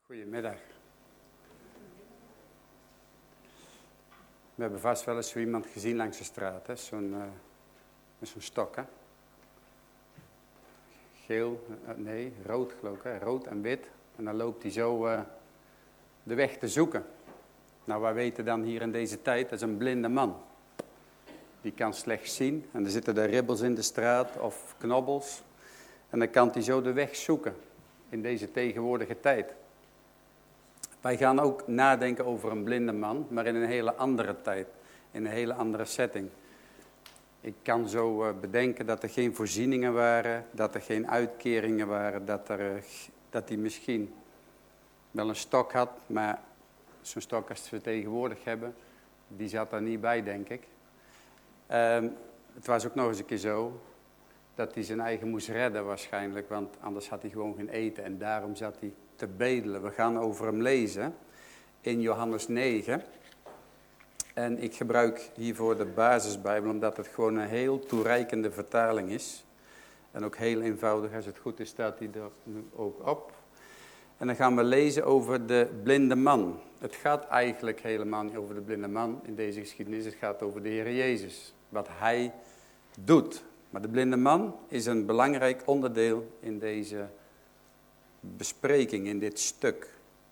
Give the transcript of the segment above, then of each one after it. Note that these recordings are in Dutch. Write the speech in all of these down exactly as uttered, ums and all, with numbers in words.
Goedemiddag. We hebben vast wel eens zo iemand gezien langs de straat, hè? Zo'n, uh, met zo'n stok, hè? Geel, uh, nee, rood geloof ik, hè? Rood en wit. En dan loopt hij zo uh, de weg te zoeken. Nou, wij weten dan hier in deze tijd, dat is een blinde man. Die kan slecht zien en er zitten er ribbels in de straat of knobbels. En dan kan hij zo de weg zoeken in deze tegenwoordige tijd. Wij gaan ook nadenken over een blinde man, maar in een hele andere tijd, in een hele andere setting. Ik kan zo uh, bedenken dat er geen voorzieningen waren, dat er geen uitkeringen waren, dat, er, uh, dat hij misschien wel een stok had, maar zo'n stok als we tegenwoordig hebben, die zat er niet bij, denk ik. Uh, het was ook nog eens een keer zo dat hij zijn eigen moest redden waarschijnlijk, want anders had hij gewoon geen eten en daarom zat hij te bedelen. We gaan over hem lezen in Johannes negen. En ik gebruik hiervoor de basisbijbel, omdat het gewoon een heel toereikende vertaling is. En ook heel eenvoudig, als het goed is, staat hij er nu ook op. En dan gaan we lezen over de blinde man. Het gaat eigenlijk helemaal niet over de blinde man in deze geschiedenis. Het gaat over de Heer Jezus, wat hij doet. Maar de blinde man is een belangrijk onderdeel in deze bespreking, in dit stuk.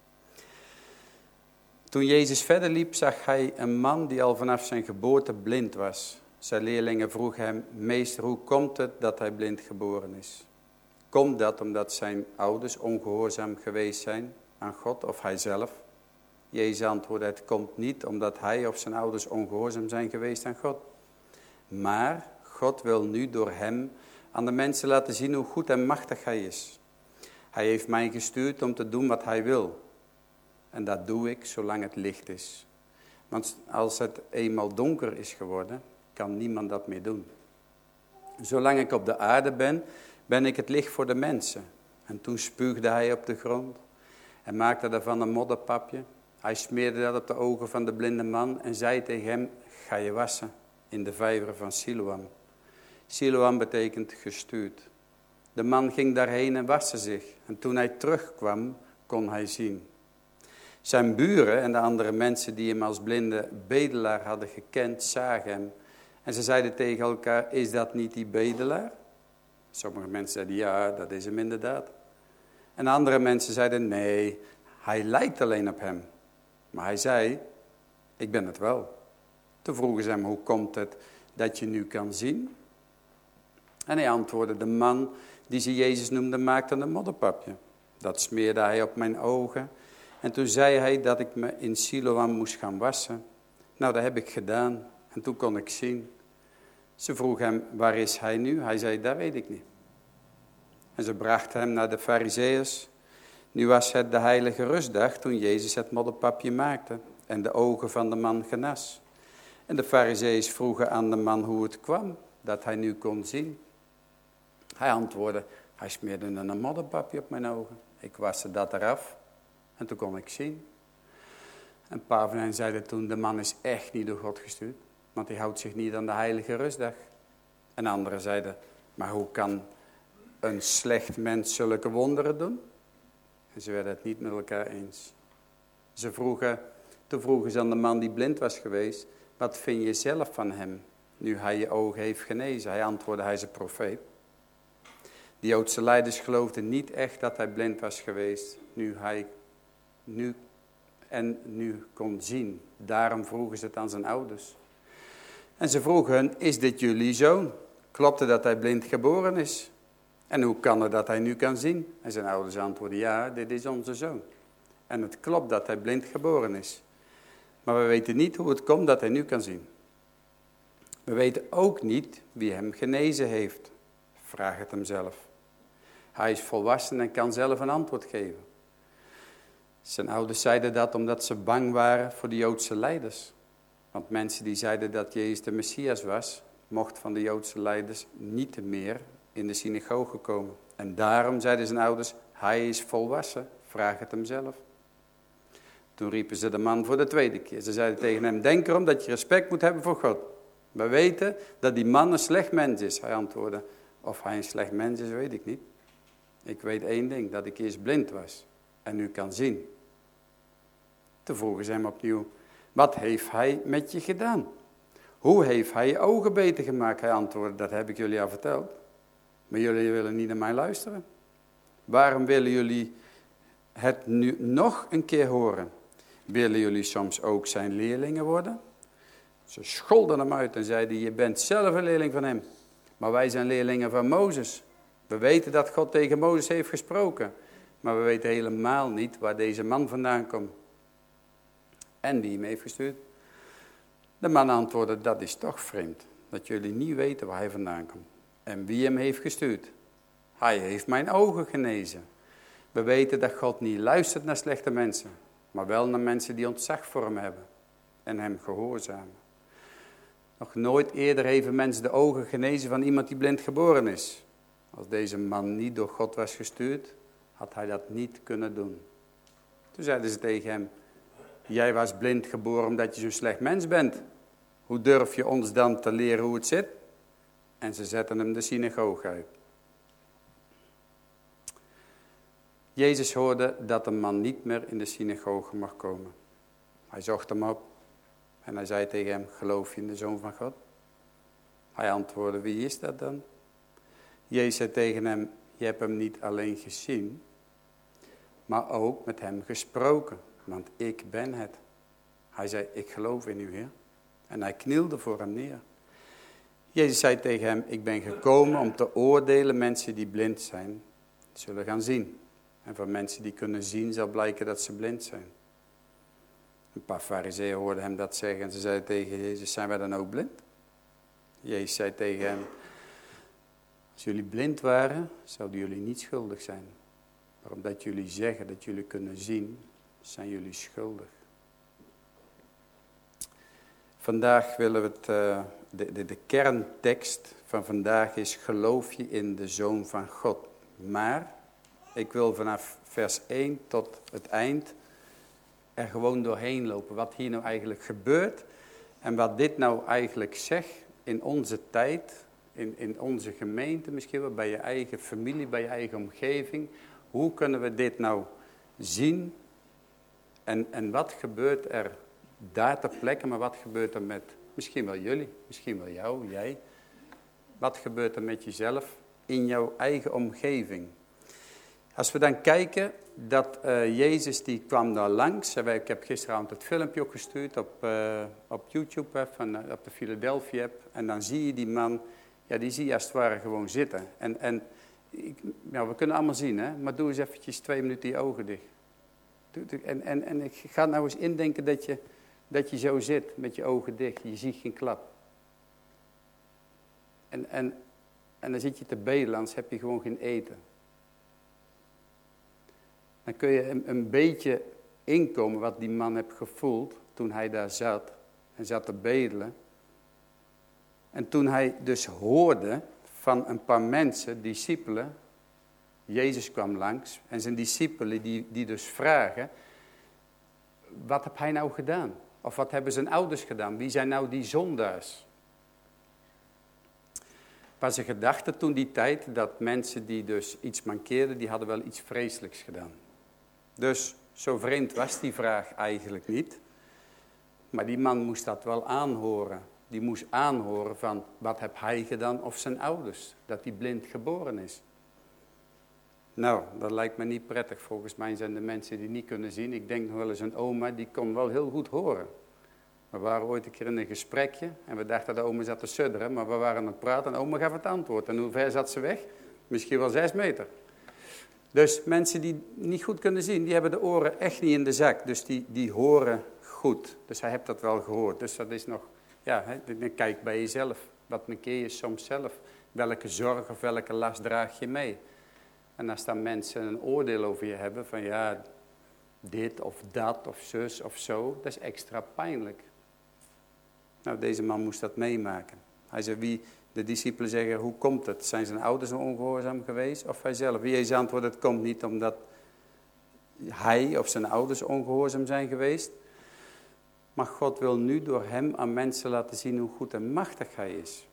Toen Jezus verder liep, zag hij een man die al vanaf zijn geboorte blind was. Zijn leerlingen vroegen hem: meester, hoe komt het dat hij blind geboren is? Komt dat omdat zijn ouders ongehoorzaam geweest zijn aan God of hij zelf? Jezus antwoordde: het komt niet omdat hij of zijn ouders ongehoorzaam zijn geweest aan God. Maar God wil nu door hem aan de mensen laten zien hoe goed en machtig hij is. Hij heeft mij gestuurd om te doen wat hij wil. En dat doe ik zolang het licht is. Want als het eenmaal donker is geworden, kan niemand dat meer doen. Zolang ik op de aarde ben, ben ik het licht voor de mensen. En toen spuugde hij op de grond en maakte daarvan een modderpapje. Hij smeerde dat op de ogen van de blinde man en zei tegen hem: ga je wassen in de vijver van Siloam. Siloam betekent gestuurd. De man ging daarheen en waste zich. En toen hij terugkwam, kon hij zien. Zijn buren en de andere mensen die hem als blinde bedelaar hadden gekend, zagen hem. En ze zeiden tegen elkaar: is dat niet die bedelaar? Sommige mensen zeiden: ja, dat is hem inderdaad. En andere mensen zeiden: nee, hij lijkt alleen op hem. Maar hij zei: ik ben het wel. Toen vroegen ze hem: hoe komt het dat je nu kan zien? En hij antwoordde: de man die ze Jezus noemde, maakte een modderpapje. Dat smeerde hij op mijn ogen. En toen zei hij dat ik me in Siloam moest gaan wassen. Nou, dat heb ik gedaan. En toen kon ik zien. Ze vroeg hem: waar is hij nu? Hij zei: dat weet ik niet. En ze brachten hem naar de Farizeeërs. Nu was het de heilige rustdag toen Jezus het modderpapje maakte en de ogen van de man genas. En de Farizeeërs vroegen aan de man hoe het kwam dat hij nu kon zien. Hij antwoordde: hij smeerde een modderpapje op mijn ogen. Ik waste dat eraf en toen kon ik zien. Een paar van hen zeiden toen: de man is echt niet door God gestuurd, want hij houdt zich niet aan de heilige rustdag. En anderen zeiden: maar hoe kan een slecht mens zulke wonderen doen? En ze werden het niet met elkaar eens. Ze vroegen, toen vroegen ze aan de man die blind was geweest: wat vind je zelf van hem, nu hij je ogen heeft genezen? Hij antwoordde: hij is een profeet. De Joodse leiders geloofden niet echt dat hij blind was geweest, nu hij nu en nu kon zien. Daarom vroegen ze het aan zijn ouders. En ze vroegen hun: is dit jullie zoon? Klopt het dat hij blind geboren is? En hoe kan het dat hij nu kan zien? En zijn ouders antwoordden: ja, dit is onze zoon. En het klopt dat hij blind geboren is. Maar we weten niet hoe het komt dat hij nu kan zien. We weten ook niet wie hem genezen heeft. Vraag het hem zelf. Hij is volwassen en kan zelf een antwoord geven. Zijn ouders zeiden dat omdat ze bang waren voor de Joodse leiders. Want mensen die zeiden dat Jezus de Messias was, mocht van de Joodse leiders niet meer in de synagoge komen. En daarom zeiden zijn ouders: hij is volwassen, vraag het hem zelf. Toen riepen ze de man voor de tweede keer. Ze zeiden tegen hem: denk erom dat je respect moet hebben voor God. We weten dat die man een slecht mens is. Hij antwoordde: of hij een slecht mens is, weet ik niet. Ik weet één ding, dat ik eerst blind was. en nu kan zien. Toen vroegen ze hem opnieuw, wat heeft hij met je gedaan? Hoe heeft hij je ogen beter gemaakt? Hij antwoordde, dat heb ik jullie al verteld. Maar jullie willen niet naar mij luisteren. Waarom willen jullie het nu nog een keer horen? Willen jullie soms ook zijn leerlingen worden? Ze scholden hem uit en zeiden, je bent zelf een leerling van hem. Maar wij zijn leerlingen van Mozes. We weten dat God tegen Mozes heeft gesproken. Maar we weten helemaal niet waar deze man vandaan komt. En wie hem heeft gestuurd. De man antwoordde, dat is toch vreemd. Dat jullie niet weten waar hij vandaan komt. En wie hem heeft gestuurd. Hij heeft mijn ogen genezen. We weten dat God niet luistert naar slechte mensen. Maar wel naar mensen die ontzag voor hem hebben. En hem gehoorzamen. Nog nooit eerder heeft mensen de ogen genezen van iemand die blind geboren is. Als deze man niet door God was gestuurd, had hij dat niet kunnen doen. Toen zeiden ze tegen hem, jij was blind geboren omdat je zo'n slecht mens bent. Hoe durf je ons dan te leren hoe het zit? En ze zetten hem de synagoge uit. Jezus hoorde dat de man niet meer in de synagoge mag komen. Hij zocht hem op en hij zei tegen hem, geloof je in de Zoon van God? Hij antwoordde, wie is dat dan? Jezus zei tegen hem, je hebt hem niet alleen gezien, maar ook met hem gesproken, want ik ben het. Hij zei, ik geloof in u, Heer. En hij knielde voor hem neer. Jezus zei tegen hem, ik ben gekomen om te oordelen mensen die blind zijn, zullen gaan zien. En voor mensen die kunnen zien zal blijken dat ze blind zijn. Een paar farizeeën hoorden hem dat zeggen en ze zeiden tegen Jezus, zijn wij dan ook blind? Jezus zei tegen hem, als jullie blind waren, zouden jullie niet schuldig zijn. Maar omdat jullie zeggen dat jullie kunnen zien, zijn jullie schuldig. Vandaag willen we het, uh, de, de, de kerntekst van vandaag is, geloof je in de Zoon van God. Maar ik wil vanaf vers één tot het eind er gewoon doorheen lopen. Wat hier nou eigenlijk gebeurt en wat dit nou eigenlijk zegt in onze tijd, in, in onze gemeente misschien wel, bij je eigen familie, bij je eigen omgeving. Hoe kunnen we dit nou zien en, en wat gebeurt er daar ter plekke, maar wat gebeurt er met misschien wel jullie, misschien wel jou, jij. Wat gebeurt er met jezelf in jouw eigen omgeving? Als we dan kijken, dat uh, Jezus die kwam daar langs. Ik heb gisteravond het filmpje ook gestuurd op, uh, op YouTube, hè, van, uh, op de Philadelphia app. En dan zie je die man, ja die zie je als het ware gewoon zitten. En, en ik, ja, we kunnen allemaal zien, hè, maar doe eens eventjes twee minuten je ogen dicht. En, en, en ik ga nou eens indenken dat je, dat je zo zit met je ogen dicht. Je ziet geen klap. En, en, en dan zit je te bedelen, anders heb je gewoon geen eten. Dan kun je een, een beetje inkomen wat die man heeft gevoeld toen hij daar zat en zat te bedelen. En toen hij dus hoorde van een paar mensen, discipelen, Jezus kwam langs en zijn discipelen die, die dus vragen, wat heb hij nou gedaan? Of wat hebben zijn ouders gedaan? Wie zijn nou die zondaars? Maar ze gedachten toen die tijd dat mensen die dus iets mankeerden, die hadden wel iets vreselijks gedaan. Dus zo vreemd was die vraag eigenlijk niet. Maar die man moest dat wel aanhoren. Die moest aanhoren van wat heb hij gedaan of zijn ouders. Dat hij blind geboren is. Nou, dat lijkt me niet prettig. Volgens mij zijn de mensen die niet kunnen zien. Ik denk nog wel eens een oma, die kon wel heel goed horen. We waren ooit een keer in een gesprekje. En we dachten dat de oma zat te sudderen. Maar we waren aan het praten en oma gaf het antwoord. En hoe ver zat ze weg? Misschien wel zes meter. Dus mensen die niet goed kunnen zien, die hebben de oren echt niet in de zak. Dus die, die horen goed. Dus hij heeft dat wel gehoord. Dus dat is nog, ja, hè, kijk bij jezelf. Wat mankeer je soms zelf? Welke zorg of welke last draag je mee? En als dan mensen een oordeel over je hebben van ja, dit of dat of zus of zo, dat is extra pijnlijk. Nou, deze man moest dat meemaken. Hij zei, wie... De discipelen zeggen, hoe komt het? Zijn zijn ouders ongehoorzaam geweest of hij zelf? Jezus antwoordt, het komt niet omdat hij of zijn ouders ongehoorzaam zijn geweest. Maar God wil nu door hem aan mensen laten zien hoe goed en machtig hij is.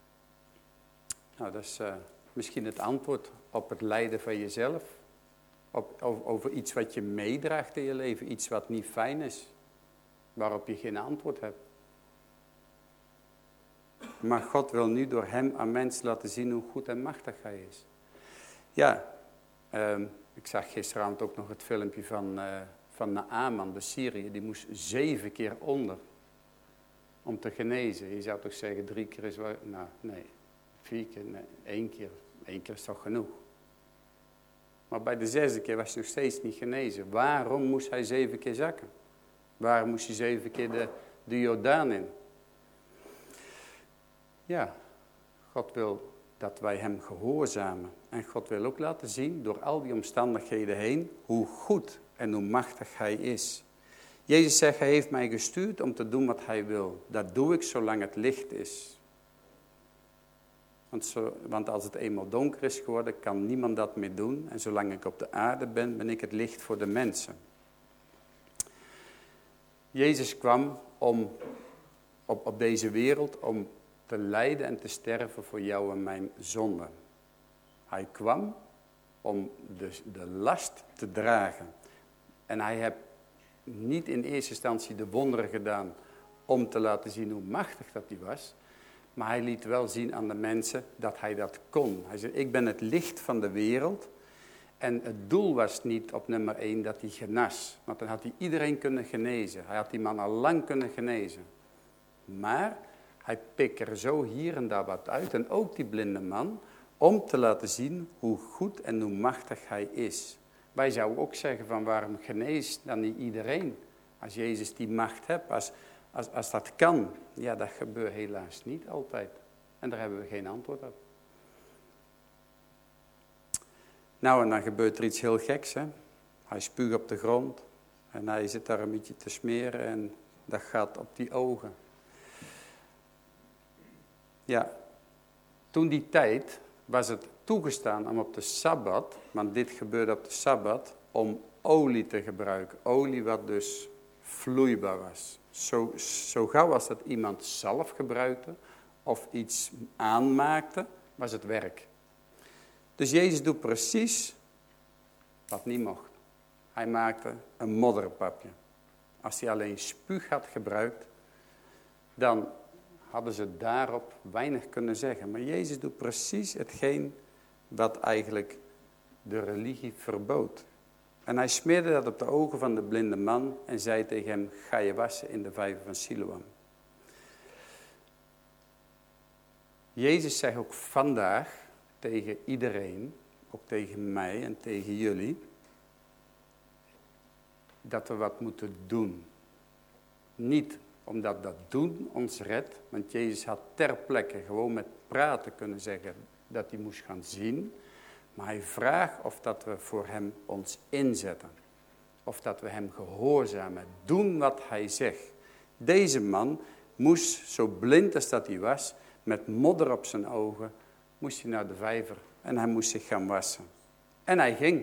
Nou, dat is uh, misschien het antwoord op het lijden van jezelf. op, over, over iets wat je meedraagt in je leven, iets wat niet fijn is, waarop je geen antwoord hebt. Maar God wil nu door hem aan mensen laten zien hoe goed en machtig hij is. Ja, uh, ik zag gisteravond ook nog het filmpje van, uh, van Naaman, de Syriër. Die moest zeven keer onder om te genezen. Je zou toch zeggen drie keer is wel, nou nee, vier keer, nee, één keer. Eén keer is toch genoeg. Maar bij de zesde keer was hij nog steeds niet genezen. Waarom moest hij zeven keer zakken? Waarom moest hij zeven keer de, de Jordaan in? Ja, God wil dat wij hem gehoorzamen. En God wil ook laten zien, door al die omstandigheden heen, hoe goed en hoe machtig hij is. Jezus zegt, hij heeft mij gestuurd om te doen wat hij wil. Dat doe ik zolang het licht is. Want, zo, want als het eenmaal donker is geworden, kan niemand dat meer doen. En zolang ik op de aarde ben, ben ik het licht voor de mensen. Jezus kwam om, op, op deze wereld om te lijden en te sterven voor jou en mijn zonde. Hij kwam om de, de last te dragen. En hij heeft niet in eerste instantie de wonderen gedaan om te laten zien hoe machtig dat hij was. Maar hij liet wel zien aan de mensen dat hij dat kon. Hij zei, ik ben het licht van de wereld. En het doel was niet op nummer één dat hij genas. Want dan had hij iedereen kunnen genezen. Hij had die man al lang kunnen genezen. Maar hij pikt er zo hier en daar wat uit. En ook die blinde man. Om te laten zien hoe goed en hoe machtig hij is. Wij zouden ook zeggen van waarom geneest dan niet iedereen? Als Jezus die macht hebt. Als, als, als dat kan. Ja, dat gebeurt helaas niet altijd. En daar hebben we geen antwoord op. Nou, en dan gebeurt er iets heel geks, hè. Hij spuugt op de grond. En hij zit daar een beetje te smeren. En dat gaat op die ogen. Ja, toen die tijd was het toegestaan om op de Sabbat, want dit gebeurde op de Sabbat, om olie te gebruiken. Olie wat dus vloeibaar was. Zo, zo gauw als dat iemand zelf gebruikte of iets aanmaakte, was het werk. Dus Jezus doet precies wat niet mocht. Hij maakte een modderpapje. Als hij alleen spuug had gebruikt, dan hadden ze daarop weinig kunnen zeggen. Maar Jezus doet precies hetgeen wat eigenlijk de religie verbood. En hij smeerde dat op de ogen van de blinde man en zei tegen hem, ga je wassen in de vijver van Siloam. Jezus zegt ook vandaag tegen iedereen, ook tegen mij en tegen jullie, dat we wat moeten doen. Niet omdat dat doen ons redt, want Jezus had ter plekke gewoon met praten kunnen zeggen dat hij moest gaan zien. Maar hij vraagt of dat we voor hem ons inzetten. Of dat we hem gehoorzamen, doen wat hij zegt. Deze man moest, zo blind als dat hij was, met modder op zijn ogen, moest hij naar de vijver en hij moest zich gaan wassen. En hij ging.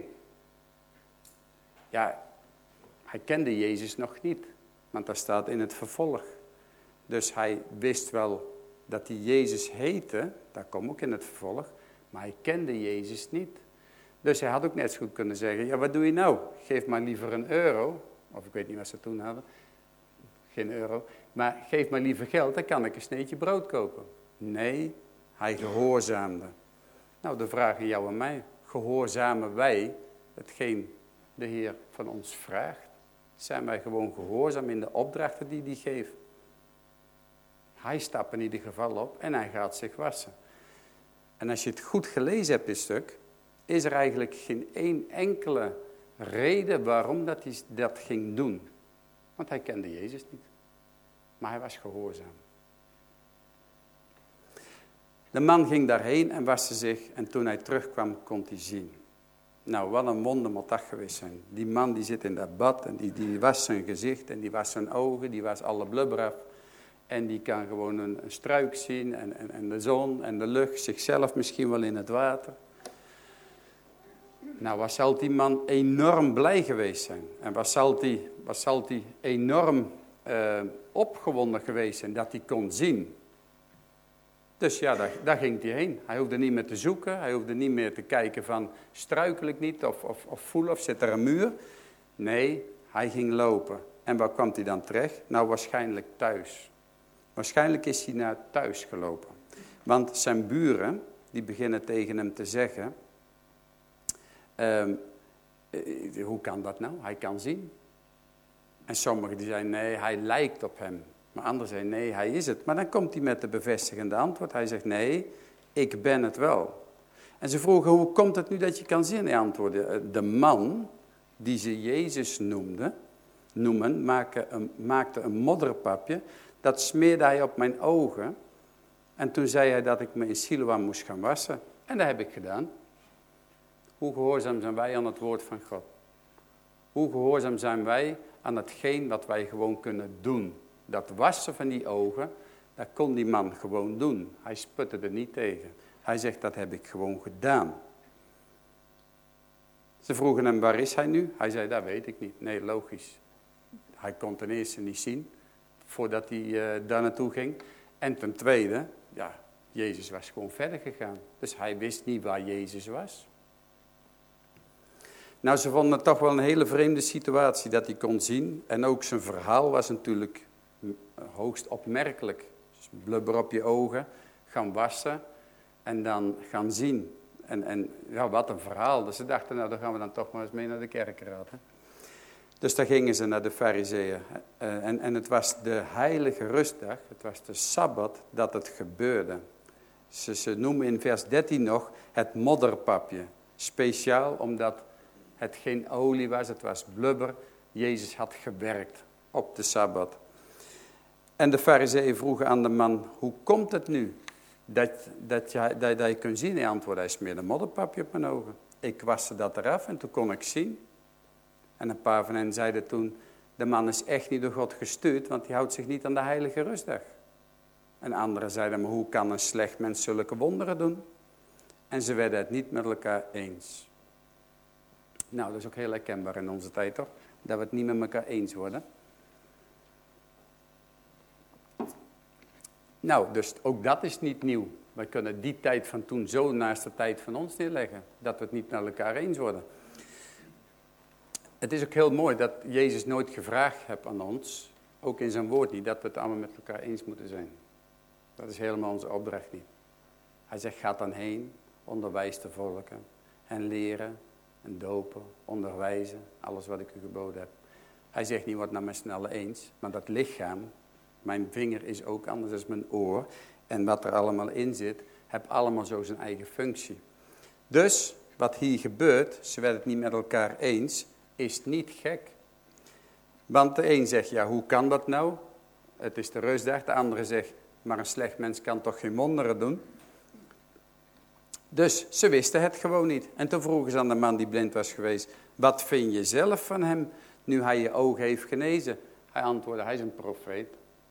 Ja, hij kende Jezus nog niet. Want dat staat in het vervolg. Dus hij wist wel dat hij Jezus heette. Dat komt ook in het vervolg. Maar hij kende Jezus niet. Dus hij had ook net zo goed kunnen zeggen. Ja, wat doe je nou? Geef maar liever een euro. Of ik weet niet wat ze toen hadden. Geen euro. Maar geef maar liever geld. Dan kan ik een sneetje brood kopen. Nee, hij gehoorzaamde. Nou, de vraag aan jou en mij. Gehoorzamen wij hetgeen de Heer van ons vraagt? Zijn wij gewoon gehoorzaam in de opdrachten die hij geeft? Hij stapt in ieder geval op en hij gaat zich wassen. En als je het goed gelezen hebt, dit stuk, is er eigenlijk geen één enkele reden waarom dat hij dat ging doen. Want hij kende Jezus niet. Maar hij was gehoorzaam. De man ging daarheen en waste zich en toen hij terugkwam kon hij zien. Nou, wat een wonder moet dat geweest zijn. Die man die zit in dat bad en die, die was zijn gezicht en die was zijn ogen, die was alle blubber af. En die kan gewoon een, een struik zien en, en, en de zon en de lucht, zichzelf misschien wel in het water. Nou, wat zal die man enorm blij geweest zijn. En wat zal die, wat zal die enorm uh, opgewonden geweest zijn dat hij kon zien. Dus ja, daar, daar ging hij heen. Hij hoefde niet meer te zoeken. Hij hoefde niet meer te kijken van, struikel ik niet of, of, of voelen of zit er een muur. Nee, hij ging lopen. En waar kwam hij dan terecht? Nou, waarschijnlijk thuis. Waarschijnlijk is hij naar thuis gelopen. Want zijn buren, die beginnen tegen hem te zeggen, um, hoe kan dat nou? Hij kan zien. En sommigen die zeiden, nee, hij lijkt op hem. Maar anderen zeiden, nee, hij is het. Maar dan komt hij met de bevestigende antwoord. Hij zegt, nee, ik ben het wel. En ze vroegen, hoe komt het nu dat je kan zien? Hij antwoordde, de man die ze Jezus noemde, noemen, maakte een, maakte een modderpapje. Dat smeerde hij op mijn ogen. En toen zei hij dat ik me in Siloam moest gaan wassen. En dat heb ik gedaan. Hoe gehoorzaam zijn wij aan het woord van God? Hoe gehoorzaam zijn wij aan hetgeen wat wij gewoon kunnen doen? Dat wassen van die ogen, dat kon die man gewoon doen. Hij sputte er niet tegen. Hij zegt, dat heb ik gewoon gedaan. Ze vroegen hem, waar is hij nu? Hij zei, dat weet ik niet. Nee, logisch. Hij kon ten eerste niet zien, voordat hij uh, daar naartoe ging. En ten tweede, ja, Jezus was gewoon verder gegaan. Dus hij wist niet waar Jezus was. Nou, ze vonden het toch wel een hele vreemde situatie dat hij kon zien. En ook zijn verhaal was natuurlijk hoogst opmerkelijk. Dus blubber op je ogen, gaan wassen en dan gaan zien. En, en ja, wat een verhaal. Dus ze dachten, nou, dan gaan we dan toch maar eens mee naar de kerkenraad. Hè? Dus daar gingen ze naar de Farizeeën. Uh, en, en het was de heilige rustdag, het was de Sabbat, dat het gebeurde. Ze, ze noemen in vers dertien nog het modderpapje. Speciaal omdat het geen olie was, het was blubber. Jezus had gewerkt op de Sabbat. En de Farizeeën vroegen aan de man, hoe komt het nu dat, dat, je, dat, dat je kunt zien? Hij antwoordde, hij smeerde een modderpapje op mijn ogen. Ik waste dat eraf en toen kon ik zien. En een paar van hen zeiden toen, de man is echt niet door God gestuurd, want hij houdt zich niet aan de heilige rustdag. En anderen zeiden, maar hoe kan een slecht mens zulke wonderen doen? En ze werden het niet met elkaar eens. Nou, dat is ook heel herkenbaar in onze tijd, toch? Dat we het niet met elkaar eens worden. Nou, dus ook dat is niet nieuw. Wij kunnen die tijd van toen zo naast de tijd van ons neerleggen. Dat we het niet met elkaar eens worden. Het is ook heel mooi dat Jezus nooit gevraagd heeft aan ons, ook in zijn woord niet, dat we het allemaal met elkaar eens moeten zijn. Dat is helemaal onze opdracht niet. Hij zegt, ga dan heen, onderwijs de volken en leren en dopen, onderwijzen, alles wat ik u geboden heb. Hij zegt niet, word nou maar snel eens, maar dat lichaam, mijn vinger is ook anders dan mijn oor. En wat er allemaal in zit, heeft allemaal zo zijn eigen functie. Dus, wat hier gebeurt, ze werden het niet met elkaar eens, is niet gek. Want de een zegt, ja, hoe kan dat nou? Het is de rustdag. De andere zegt, maar een slecht mens kan toch geen wonderen doen? Dus ze wisten het gewoon niet. En toen vroegen ze aan de man die blind was geweest, wat vind je zelf van hem, nu hij je ogen heeft genezen? Hij antwoordde, hij is een profeet.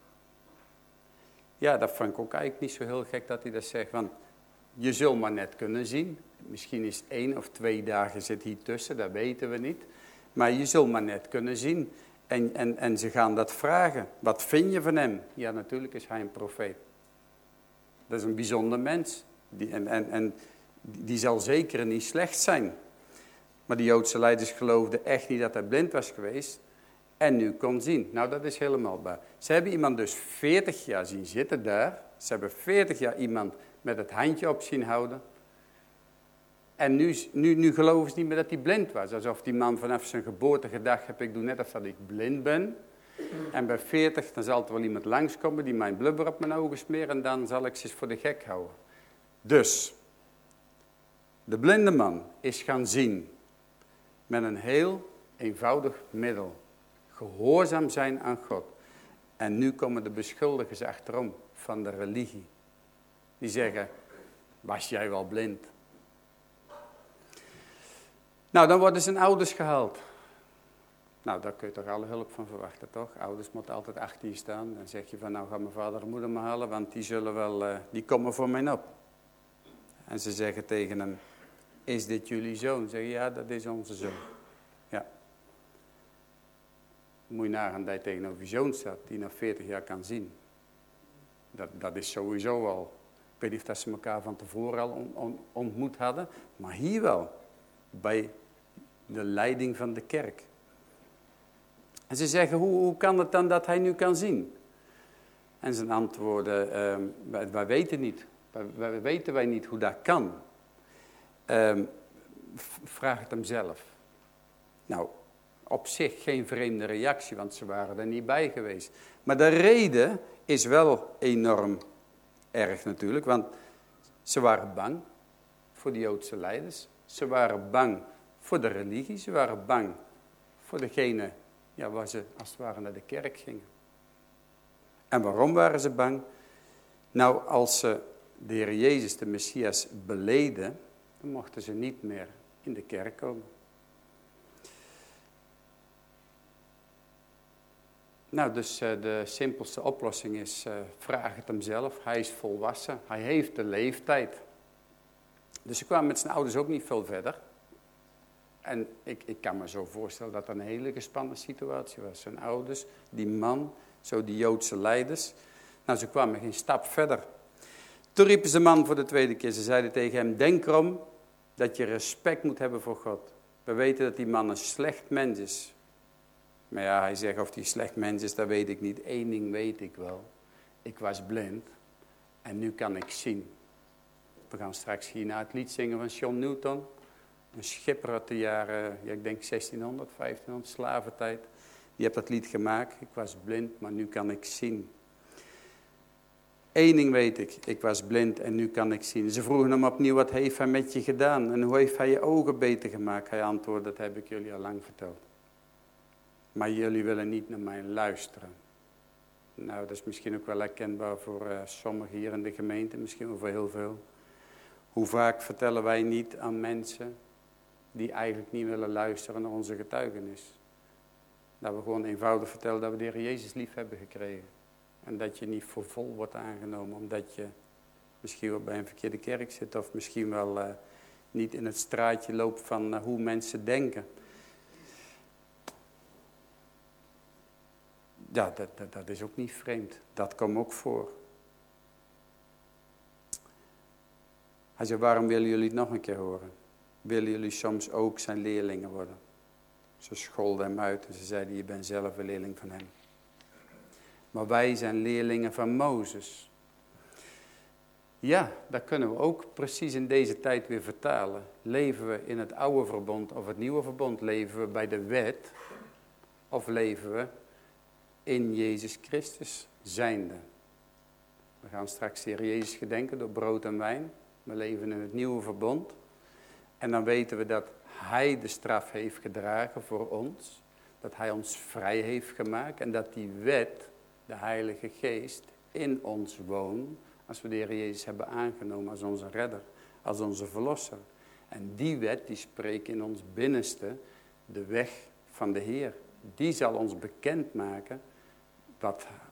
Ja, dat vond ik ook eigenlijk niet zo heel gek dat hij dat zegt, want je zult maar net kunnen zien. Misschien is één of twee dagen zit hier tussen, dat weten we niet. Maar je zult maar net kunnen zien. En, en, en ze gaan dat vragen. Wat vind je van hem? Ja, natuurlijk is hij een profeet. Dat is een bijzonder mens. Die, en, en, en die zal zeker niet slecht zijn. Maar de Joodse leiders geloofden echt niet dat hij blind was geweest. En nu kon zien. Nou, dat is helemaal waar. Ze hebben iemand dus veertig jaar zien zitten daar. Ze hebben veertig jaar iemand met het handje op zien houden. En nu, nu, nu geloven ze niet meer dat hij blind was. Alsof die man vanaf zijn geboorte gedacht heeft, ik doe net alsof ik blind ben. En bij veertig, dan zal er wel iemand langskomen die mijn blubber op mijn ogen smeert. En dan zal ik ze eens voor de gek houden. Dus, de blinde man is gaan zien. Met een heel eenvoudig middel. Gehoorzaam zijn aan God. En nu komen de beschuldigers achterom van de religie. Die zeggen, was jij wel blind? Nou, dan worden zijn ouders gehaald. Nou, daar kun je toch alle hulp van verwachten, toch? Ouders moeten altijd achter je staan. Dan zeg je van, nou ga mijn vader en moeder me halen, want die zullen wel, uh, die komen voor mij op. En ze zeggen tegen hem, is dit jullie zoon? Zeg je, ja, dat is onze zoon. Ja. Moet je nagaan dat je tegenover je zoon staat, die na veertig jaar kan zien. Dat, dat is sowieso al. Ik weet niet of dat ze elkaar van tevoren al on, on, ontmoet hadden. Maar hier wel. Bij de leiding van de kerk. En ze zeggen, hoe, hoe kan het dan dat hij nu kan zien? En zijn antwoorden, uh, wij, wij weten niet. Wij, wij weten wij niet hoe dat kan. Uh, vraag het hem zelf. Nou, op zich geen vreemde reactie, want ze waren er niet bij geweest. Maar de reden is wel enorm erg natuurlijk, want ze waren bang voor de Joodse leiders. Ze waren bang voor de religie, ze waren bang voor degene ja, waar ze als het ware naar de kerk gingen. En waarom waren ze bang? Nou, als ze de Heer Jezus, de Messias, beleden, dan mochten ze niet meer in de kerk komen. Nou, dus uh, de simpelste oplossing is, uh, vraag het hem zelf. Hij is volwassen, hij heeft de leeftijd. Dus ze kwamen met zijn ouders ook niet veel verder. En ik, ik kan me zo voorstellen dat dat een hele gespannen situatie was. Zijn ouders, die man, zo die Joodse leiders. Nou, ze kwamen geen stap verder. Toen riepen ze de man voor de tweede keer. Ze zeiden tegen hem, denk erom dat je respect moet hebben voor God. We weten dat die man een slecht mens is. Maar ja, hij zegt of hij een slecht mens is, dat weet ik niet. Eén ding weet ik wel. Ik was blind en nu kan ik zien. We gaan straks hierna het lied zingen van John Newton. Een schipper uit de jaren, ja, ik denk zestienhonderd, vijftienhonderd, slaventijd. Die heeft dat lied gemaakt. Ik was blind, maar nu kan ik zien. Eén ding weet ik, ik was blind en nu kan ik zien. Ze vroegen hem opnieuw, wat heeft hij met je gedaan? En hoe heeft hij je ogen beter gemaakt? Hij antwoordde, dat heb ik jullie al lang verteld. Maar jullie willen niet naar mij luisteren. Nou, dat is misschien ook wel herkenbaar voor uh, sommigen hier in de gemeente, misschien wel voor heel veel. Hoe vaak vertellen wij niet aan mensen die eigenlijk niet willen luisteren naar onze getuigenis? Dat we gewoon eenvoudig vertellen dat we de Heer Jezus lief hebben gekregen. En dat je niet voor vol wordt aangenomen, omdat je misschien wel bij een verkeerde kerk zit. Of misschien wel uh, niet in het straatje loopt van uh, hoe mensen denken. Ja, dat, dat, dat is ook niet vreemd. Dat komt ook voor. Hij zei, waarom willen jullie het nog een keer horen? Willen jullie soms ook zijn leerlingen worden? Ze scholden hem uit en ze zeiden, je bent zelf een leerling van hem. Maar wij zijn leerlingen van Mozes. Ja, dat kunnen we ook precies in deze tijd weer vertalen. Leven we in het oude verbond of het nieuwe verbond? Leven we bij de wet? Of leven we in Jezus Christus zijnde? We gaan straks de Heer Jezus gedenken door brood en wijn. We leven in het nieuwe verbond. En dan weten we dat Hij de straf heeft gedragen voor ons. Dat Hij ons vrij heeft gemaakt. En dat die wet, de Heilige Geest, in ons woont. Als we de Heer Jezus hebben aangenomen als onze redder. Als onze verlosser. En die wet die spreekt in ons binnenste de weg van de Heer. Die zal ons bekendmaken wat